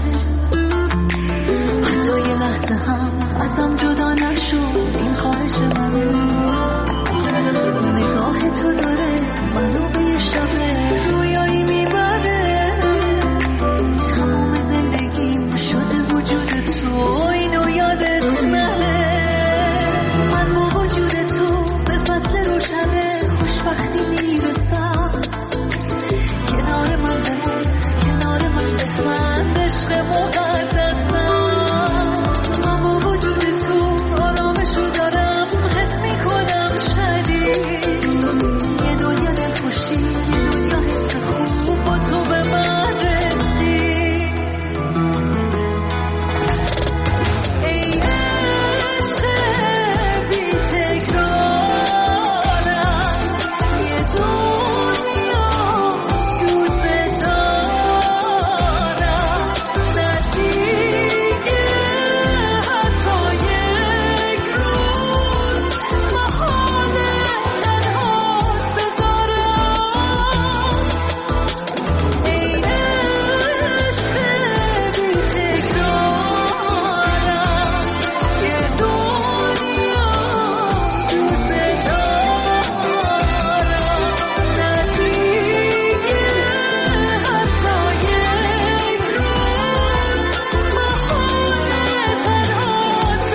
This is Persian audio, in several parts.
حتی یه لحظه هم ازم جدا نشو، این خواهش منه. نگاه تو داره منو به یه شب رویایی میبره، تمام زندگیم شده وجود تو، اینو یادت نره. من با وجود تو به فصل روشنه خوشبختی میرسم، کنار من بمون، کنار من بخند، عشق مقدسم. من با وجود تو آرامشو دارم، حس میکنم شدید یه دنیا دلخوشی، یه دنیا حس خوب با تو به من رسید. ای عشق بی تکرارم، یه دنیا دوست دارم، نه دیگه حتی یک روز محاله تنهات بذارم. ای عشق بی تکرارم، یه دنیا دوست دارم، نه دیگه حتی یک روز محاله تنهات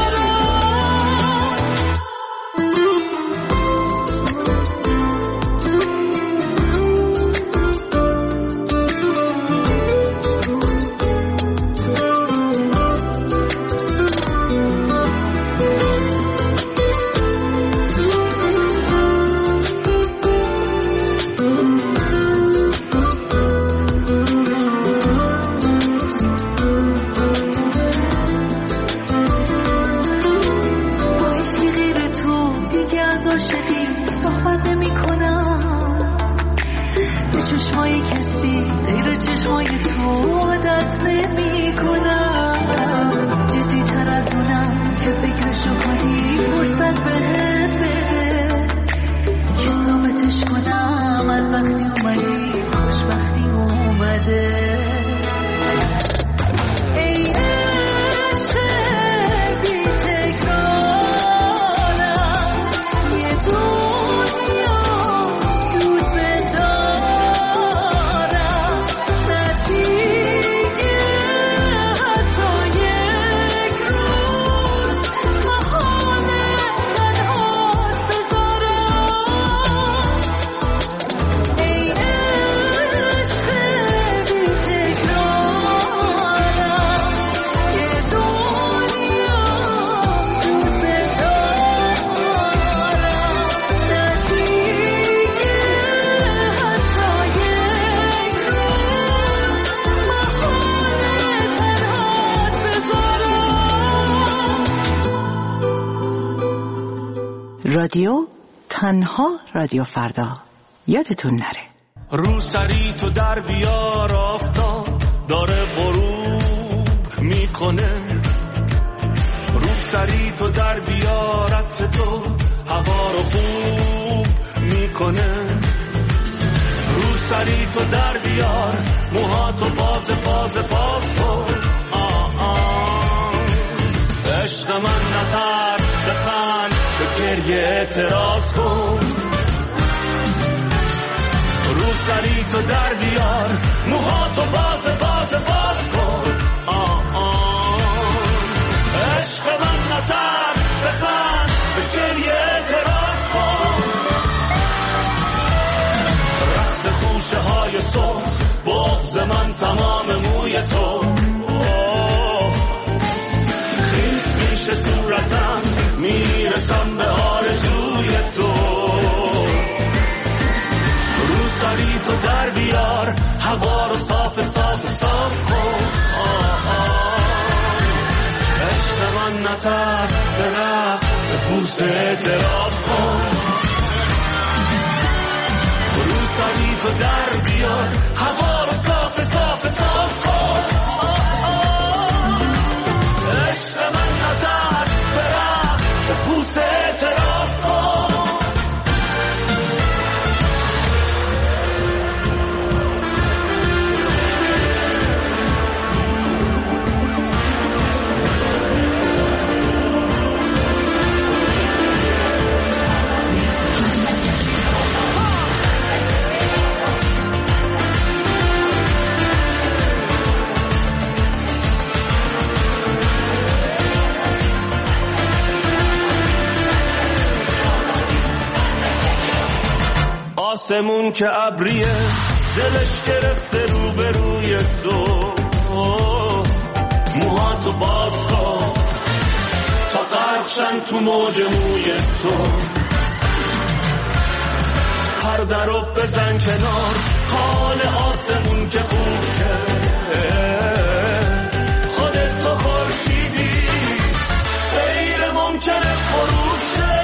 با هیچی غیر تو دیگه از عاشقی صحبت نمی کنم، به چشمای کسی غیر چشمای تو عادت نمی کنم. جدی تر از اونم که فکرشو کنی فرصت بهم بده که ثابتش کنم از وقتی اومدی خوشبختی اومده. ای عشق بی تکرارم، یه دنیا دوست دارم، نه دیگه حتی یک روز محاله تنهات بذارم. ای عشق بی تکرارم، یه دنیا دوست دارم، نه دیگه حتی یک روز محاله تنهات بذارم. رادیو تنها، رادیو فردا. یادتون نره. رو سری تو در بیار، آفتاب داره غروب میکنه. رو سری تو در بیار، عطر تو هوا رو خوب میکنه. رو سری تو در بیار، موهاتو باز کن. عشق من نترس، بخند، به گریه اعتراض کن. رو سری تو در بیار، موهاتو باز کن. عشق من نترس، بخند، به گریه اعتراض کن. رقص خوشه های صبح، بغض من تمام موی تو. خیس میشه صورتم، میرسم به آرزوی تو. رو سری تو در بیار، هوا رو صاف کن. عشق من نترس، به رقص، به پوست اعتراف کن. رو سری تو در بیار، هوا رو صاف کن. عشق من نترس، به رقص، به پوست اعتراف کن. آسمون که ابریه دلش گرفته روبروی تو، موهاتو باز کن تا غرقشن تو موج موی تو، پرده رو بزن کنار حال آسمون که خوب شه، خودت تو خورشیدی غیر ممکنه غروب شه.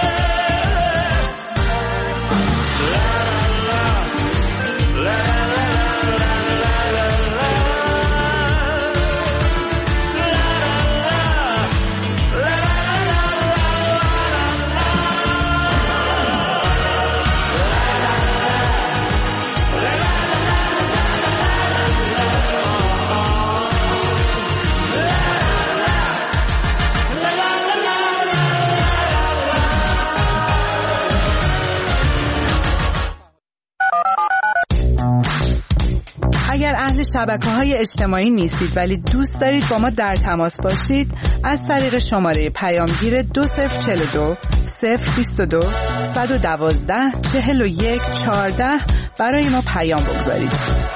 اگر اهل شبکه‌های اجتماعی نیستید ولی دوست دارید با ما در تماس باشید، از طریق شماره پیامگیر 2042 022 112 41 14 برای ما پیام بگذارید.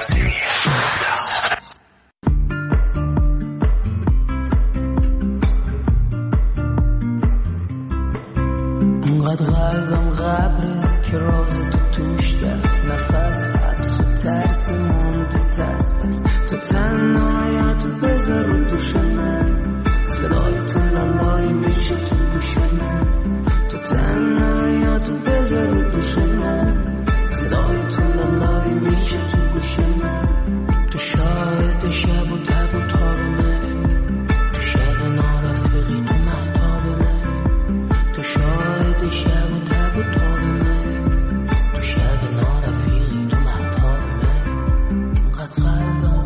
انقدر قلبم غبره که راز تو توش گرد، نفس حبس و ترس مونده تسبس، تو تنهایت بذار رو دوش من، صدای تو لالایی میشه تو گوش من، تو تنهایت بذار رو دوش من، صدای تو لالایی میشه تو گوش من، تو شاهد شب و تب و تاب منی، تو شب نارفقی تو مهتاب منی، تو شاهد شب و تب و تاب منی، تو شب نارفقی تو مهتاب منی. انقدر قلبم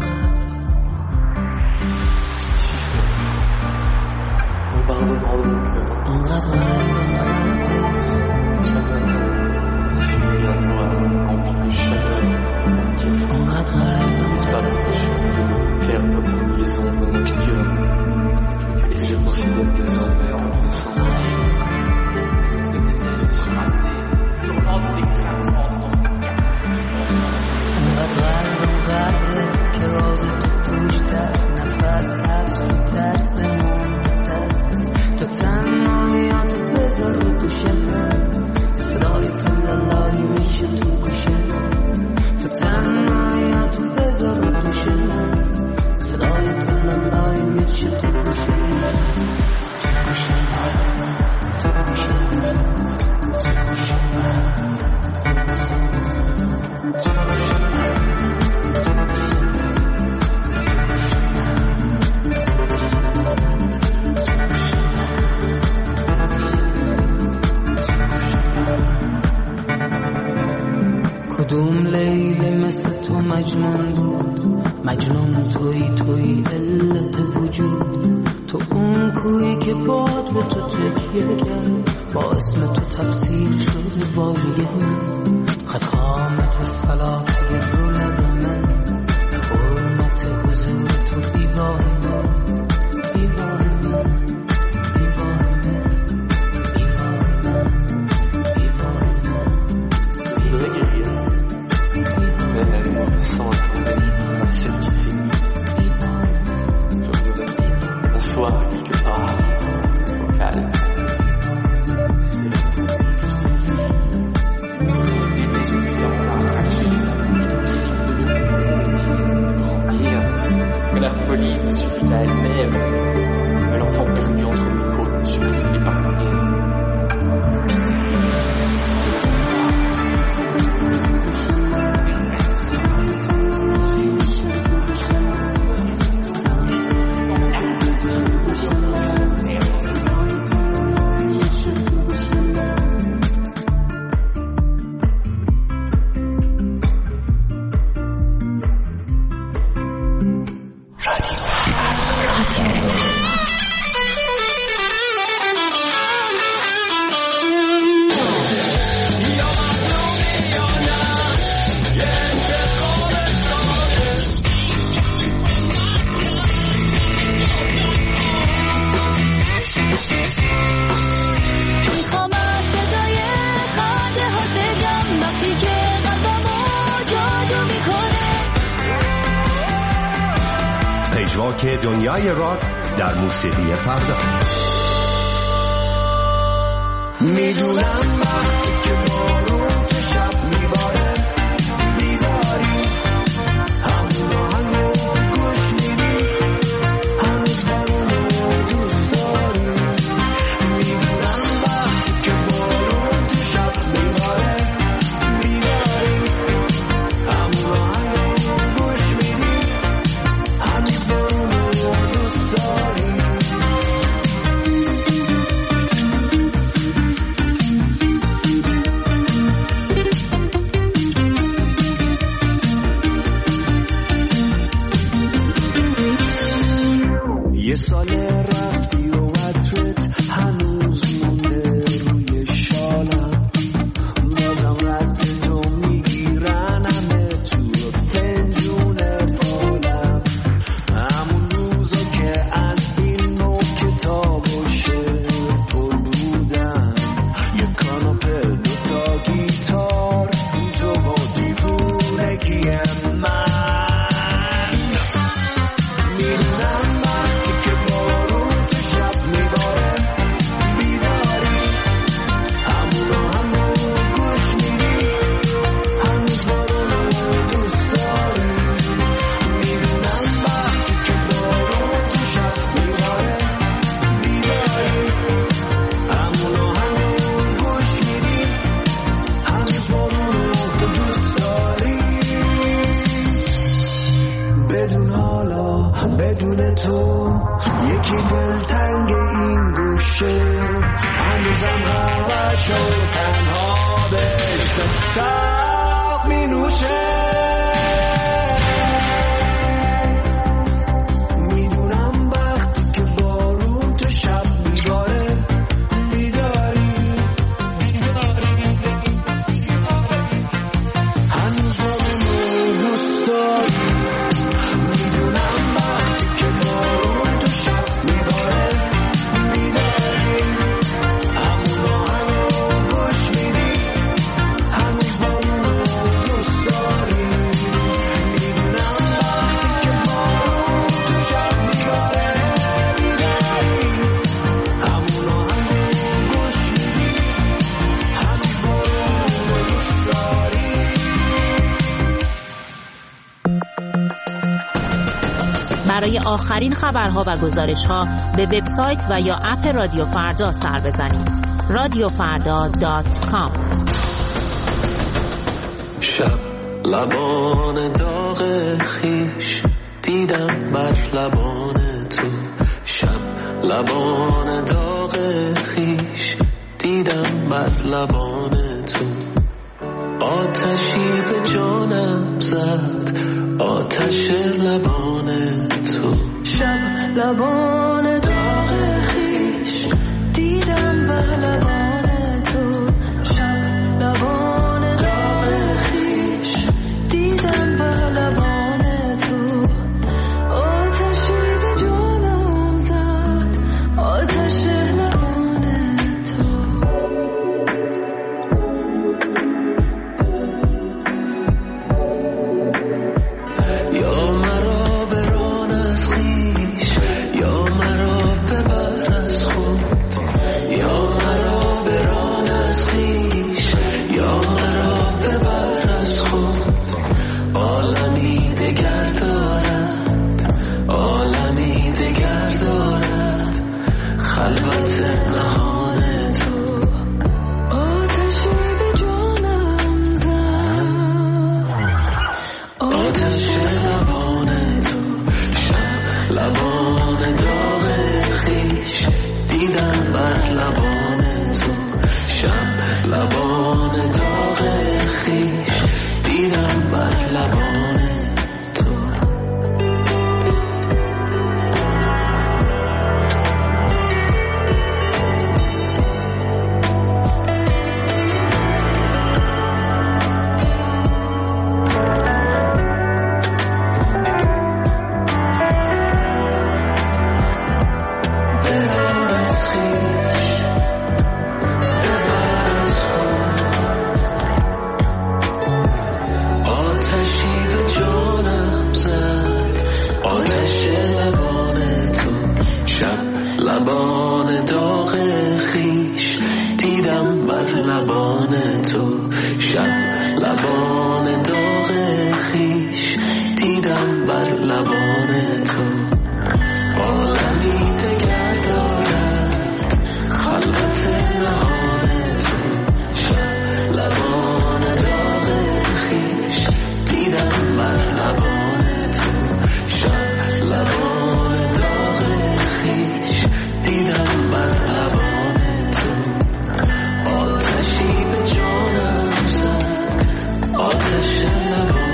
کدوم لیلی مثل تو مجنون بود، مجنون توی علت وجود، تو اون کویی که باد به تو تکیه کرد، با اسم تو تفسیر شده واژه من، قد قامت صلاة رو لب من، حرمت حضور تو بیواه من، بیواه من، بیواه من، بیواه من، بیواه من. Sans attendre un scepticisme, je voudrais m'asseoir quelque part au calme. Que la folie se suffit à elle-même, que l'enfant perdu entre mes côtes ne suffit à l'épargner. راک دنیای راک در موسیقی فردا. میدونم وقتی که بارون تو شب میباره بیداری همون آهنگو گوش میدی هنوز بارون دوست داری. میدونم وقتی که بارون تو شب میباره بیداری همون آهنگو گوش میدی هنوز بارون دوست داری. یه سال رفتی و عطرت هنوز مونده روی شالم، بازم رد تو میگیرن همه تو فنجون فالم. همون روزا که از فیلم و کتاب و شعر پر بودم، یه کاناپه دوتا گیتار تو با دیوونگی من. میدونم وقتی که بارون تو شب میباره بیداری همون آهنگو گوش میدی هنوز بارون دوست داری. میدونم وقتی که بارون تو شب میباره بیداری همون آهنگو گوش میدی هنوز بارون دوست داری. بدون حالا بدون تو یکی دلتنگ این گوشه، هنوزم هواش و تنها بهشت تاق می نوشه. میدونم وقتی که بارون تو شب میباره بیداری هنوز بارون دوست داری. میدونم وقتی که بارون تو شب میباره بیداری همون آهنگو گوش میدی هنوز بارون دوست داری. میدونم وقتی که بارون تو شب میباره بیداری همون آهنگو گوش میدی هنوز بارون دوست داری. برای آخرین خبرها و گزارش‌ها به وبسایت و یا اپ رادیو فردا سر بزنید. radiofarda.com. شب لبان داغ خیش دیدم بر لبان تو، شب لبان داغ خیش دیدم بر لبان تو. آتشی به جانم زد آتش لبان تو، شب لبان داغ خیش دیدم بر لبان تو. شب لبان داغ خیش دیدم بر لبان تو. آتشی به جانم زد آتش لبان تو. یا مرا بران از خویش یا مرا ببر از خود، یا مرا بران از خویش یا مرا ببر از خود. عالمی دگر دارد عالمی دگر دارد خلوت نهان تو. آتشی به جانم زد آتش لبان تو، شب لبان داغ خیش دیدم بر لبان تو، شب لبان داغ خیش دیدم بر لبان تو. ببر از خویش ببر از خود، لبان تو شب لبان داغ خیش دیدم بر لبان تو عالمی دگر دارد خلوت نهان تو شب لبان داغ خیش دیدم بر لبان تو شب لبان داغ خیش دیدم بر لبان تو آتشی به جانم زد آتش لبان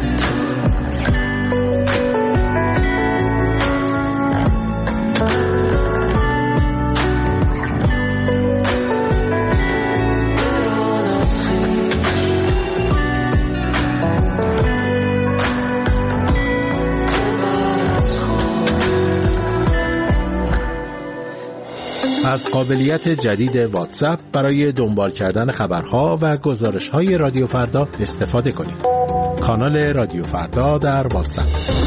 از قابلیت جدید واتساپ برای دنبال کردن خبرها و گزارش‌های رادیو فردا استفاده کنید. کانال رادیو فردا در واتساپ.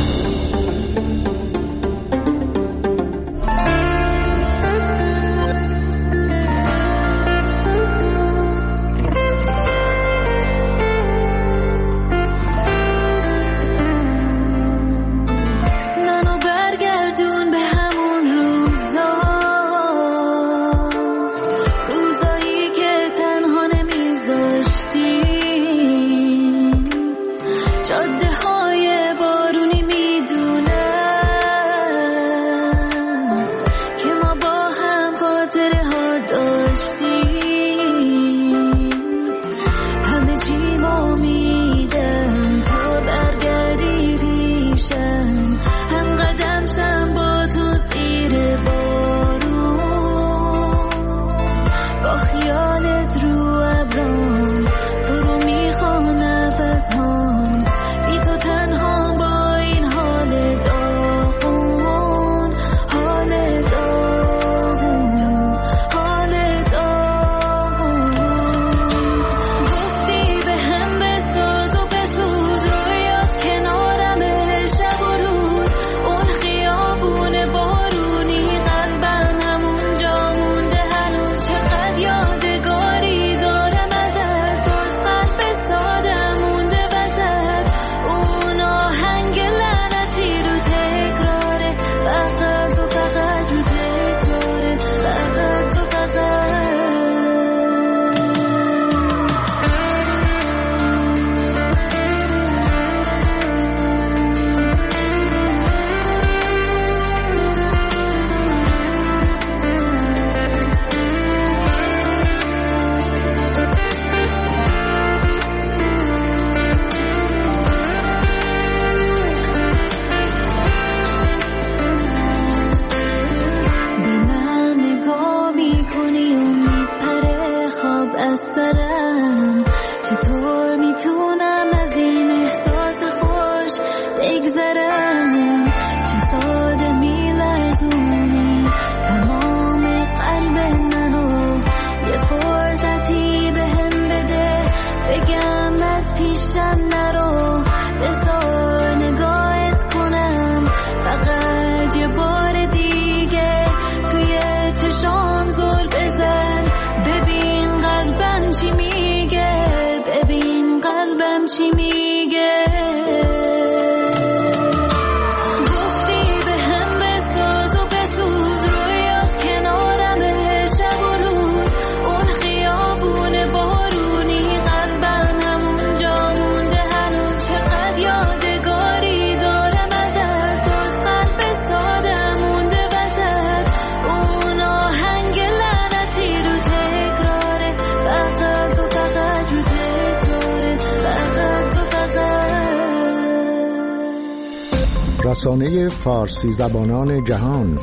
رسانه فارسی زبانان جهان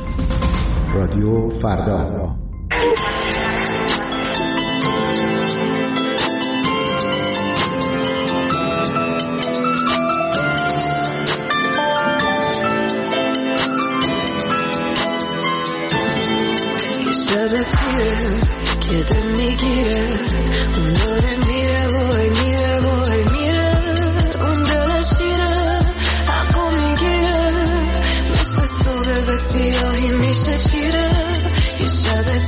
رادیو فردا. شب تیره که دل میگیره اون داره میره وای میره وای میره اون دل شیره حقو میگیره مثل صبح به سیاهی میشه چیره یه شب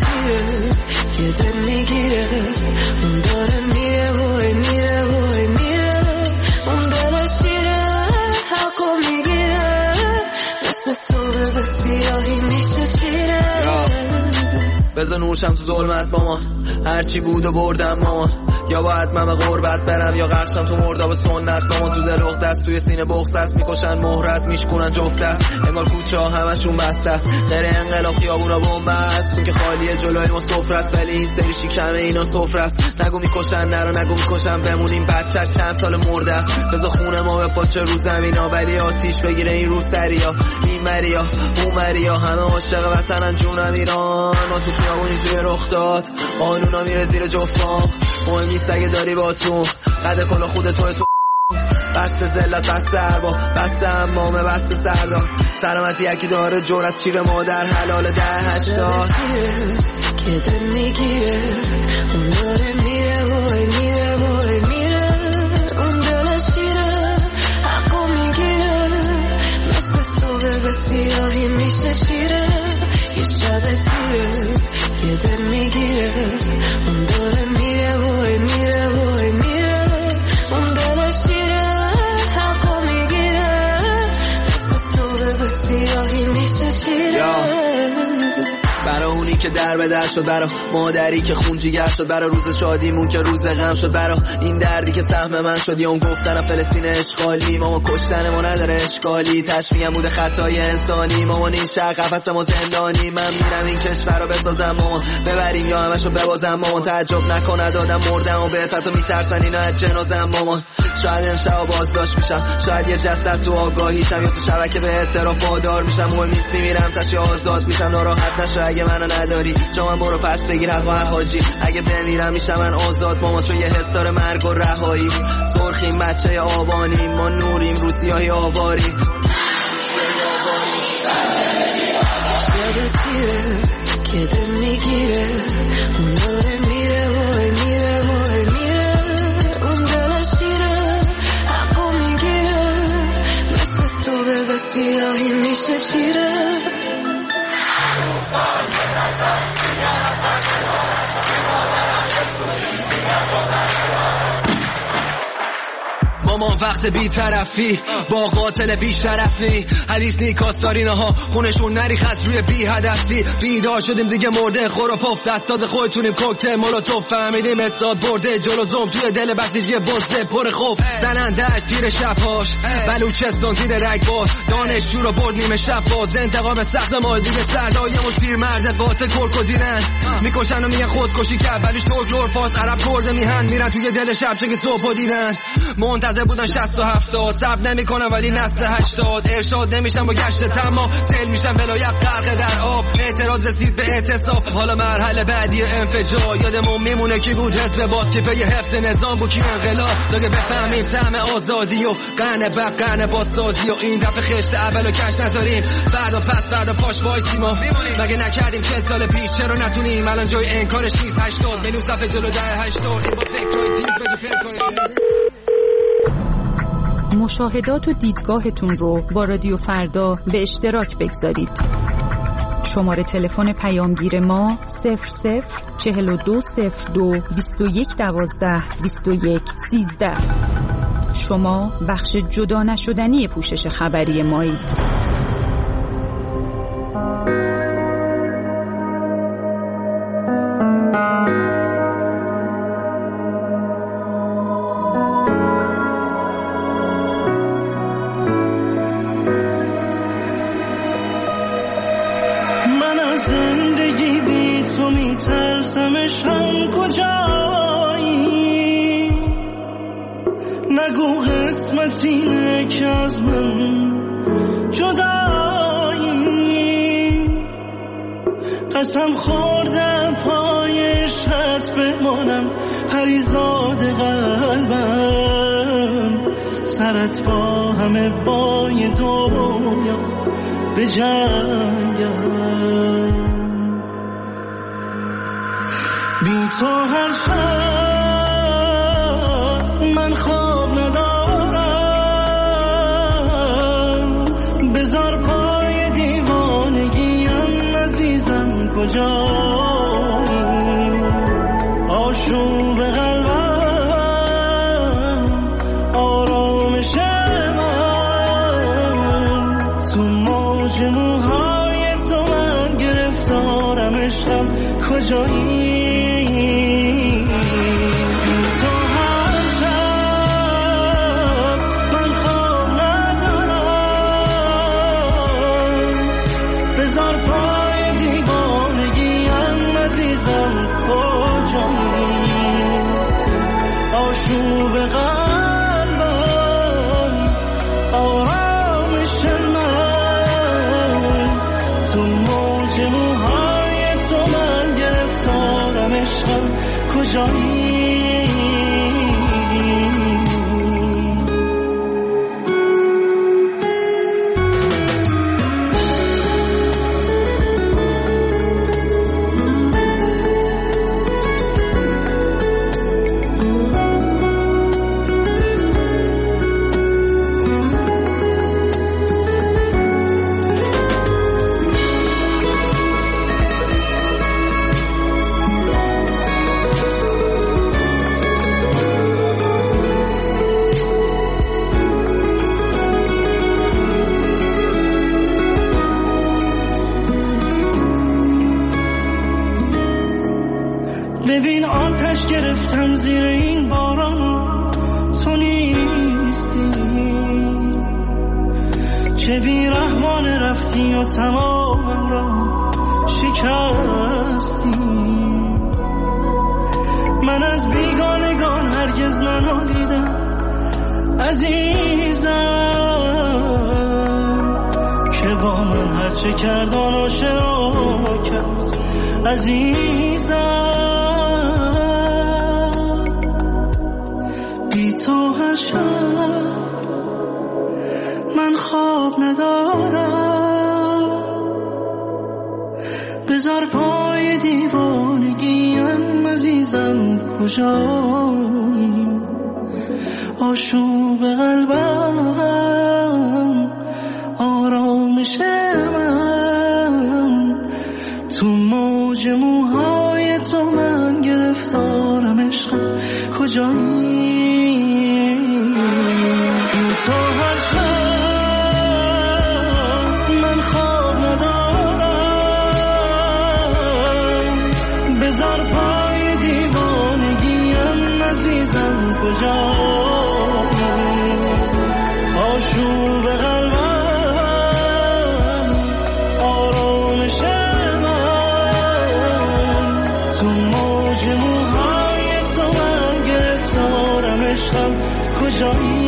بذار نورشم تو ظلمت مامان، هرچی بود و بردم مامان. یا باید من به غربت برم یا غرقشم تو مرداب سنت مامان. تو دل اخت است، توی سینه بغض است، میکشن مهر است، میشکنن جفت است. انگار کوچه ها همشون بسته است، غیر انقلاب خیابونا بمب است. چون که خالیه جلوی ما سفره است، ولی این سری شکمه اینا سفره است. نگو میکشن نرو، نگو میکشن بمونیم، بچه‌ش چند سال مرده است. بذار خونه ما به پاچه رو زمینا، ولی آتیش بگیره این رو سریا. این مریا اون مریا، همه عاشق وطنن جونم ایران. ما تو خیابونی توی رخ داد، قانونا میره زیر جفتام. مهم نیست اگه داری با تو قد کلا خود توی تو. بسته ذلت، بسته اربا، بسته امامه، بسته سردار. سلامتی یکی داره، جرأت چیره مادر حلال 10-80. که دل میگیره اون داره میره وای میره وای میره. اون دل شیره حقو میگیره، مثل صبح به سیاهی میشه شیره. یه شب تیره که دل میگیره اون داره میره وای میره وای میره. اون دل شیره حقو میگیره، مثل صبح به سیاهی میشه شیره. برا اونی که در به در شد، برا مادری که خون جیگر شد، برا روز شادیمون که روز غم شد، برا این دردی که سهم من شد. یا اون گفتن فلسطین اشغالی، ماما کشتن ما نداره اشکالی، تشمیعم بوده خطای انسانی. مامان این شهر قفس ما زندانی، من میرم این کشور رو بسازم مامان، ببریم یا همشو ببازم مامان. تعجب نکنه دادم مردم و بهت تو میترسن اینا از جنازم مامان. شاید امشب بازداشت میشم، شاید یه جسد تو آگاهیشم، یا تو شبکه به اعتراف وادار میشم. مهم نیست میمیرم تشی آزاد میشم، ناراحت نشو اگه منو نداری. جا من برو پس بگیر حق و حاجی، اگه بمیرم میشم من آزاد مامان. چون یه حس داره مرگ و رهایی. سرخیم بچه آبانی، ما نوریم رو سیاهی آواری. شب تیره که دل میگیره اون داره میره وای میره وای میره. اون دل شیره حقو میگیره، مثل صبح به سیاهی میشه شیره. مامان وقت بی طرفی با قاتل بی شرفی، حدیث نیکاستارینه ها خونشون نریخ از روی بی هدفی. بیدار شدیم دیگه مرده خور و پف، دستات خودتونیم کوکتل مولوتوف. فهمیدیم اتحاد برده جلو زوم، توی دل بسیجی بزده پر خوف. زنندهش تیر شبهاش، بلوچستان زیر رگباز، دانشجو رو برد نیمه شب باز. انتقام سخت ما دیگه سردایمون پیر مرد قاتل کرکو دیرن، میکشن و میگن خودکشی کرد، ولیش ترک لور فاس عرب کرده میهن، میرن توی دل شب چه که صبح دیدن. منتظر بودن 60 و 70، صبر نمیکنن ولی نسل 80. ارشاد نمیشن با گشت تمام، سیل میشن ولایت غرق در آب. اعتراض رسید به اعتصاب، حالا مرحله بعدی انفجار. یادمون میمونه کی بود حزب باد، که به حفظ نظام بود کی انقلاب. تا که بفهمیم طعم آزادی و قرن بعد قرن بازسازی. و این دفعه خشت اولو کش نذاریم، فردا پس فردا پاش وایسیم. مگه نکردیم 40 سال پیش، چرا نتونیم الان جای انکارش نیست. 80 میلیون صفحه جلو 10-80 این با فکرای تیز به فکرای. مشاهدات و دیدگاهتون رو با رادیو فردا به اشتراک بگذارید. شماره تلفن پیامگیر ما 004202 2112 2113. شما بخش جدا نشدنی پوشش خبری مایید. نگو قسمتینه که از من جدایی، قسم خوردم پای عشقت بمانم پریزاد قلبم، سرت با همه بای دنیا به جنگم. بی تو هر شب من خواب ندارم، بذار پای دیوانگیم عزیزم کجایی، آشوب قلبم آرامش من، تو موج موهای تو من گرفتارم عشقم کجایی. رفتی و تمامم را شکستی. من از بیگانگان هرگز ننالیدم عزیزم، که با من هرچه کردان آشنا کرد عزیزم. بی تو هر شب من خواب ندارم، بذار پای دیوانگیم عزیزم کجایی؟ آشوب قلبم آرامش من، تو موج موهای تو من گرفتارم عشقم کجایی؟ تو هر شب من خواب ندارم، بذار پای دیوانگیم عزیزم کجایی؟ آشوب قلبم آرامش من، تو موج موهای تو من گرفتارم عشقم کجایی؟